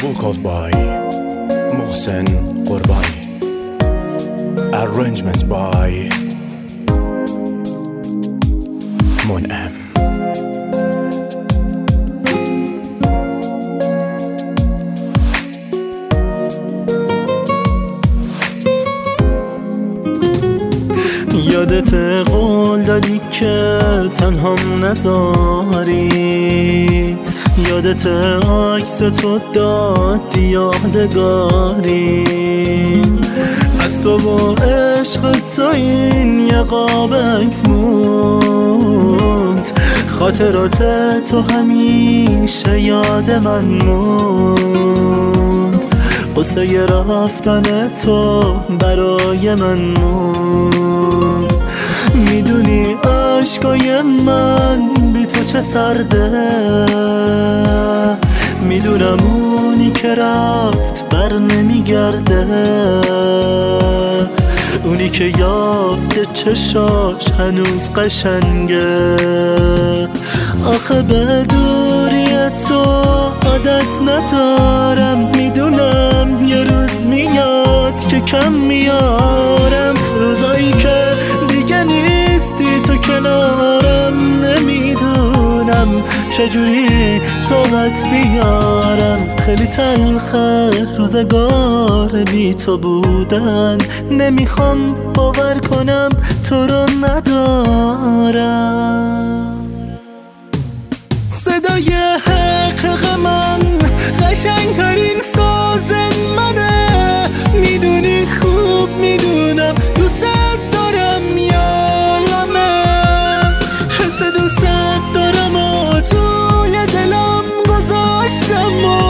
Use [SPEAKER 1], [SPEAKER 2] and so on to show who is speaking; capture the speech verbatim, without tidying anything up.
[SPEAKER 1] Vocals by Mohsen Qurbani. Arrangement by Mun'em.
[SPEAKER 2] یادت قول دادی که تنهام نذاری، یادت عکس تو دادی یادگاری، از تو با عشق تو این یقاب عکس موند، خاطرات تو همیشه یاد من موند، قصه رفتن تو برای من موند. میدونی عشقای من بی تو چه سرده، میدونم اونی که رفت بر نمیگرده، اونی که یاد چشاش هنوز قشنگه. آخه به دوری تو عادت ندارم، میدونم یه روز میاد که کم میارم، روزایی که دیگه نیستی تو کنارم، نمیدونم چجوری طاقت بیارم. خیلی تلخه روزگار بی تو بودن، نمیخوام باور کنم تو رو ندارم. صدای حقیق من قشنگترین ساز منه، میدونی خوب میدونم دوست دارم یالمه، حس دوست دارم و توی دلم گذاشتم و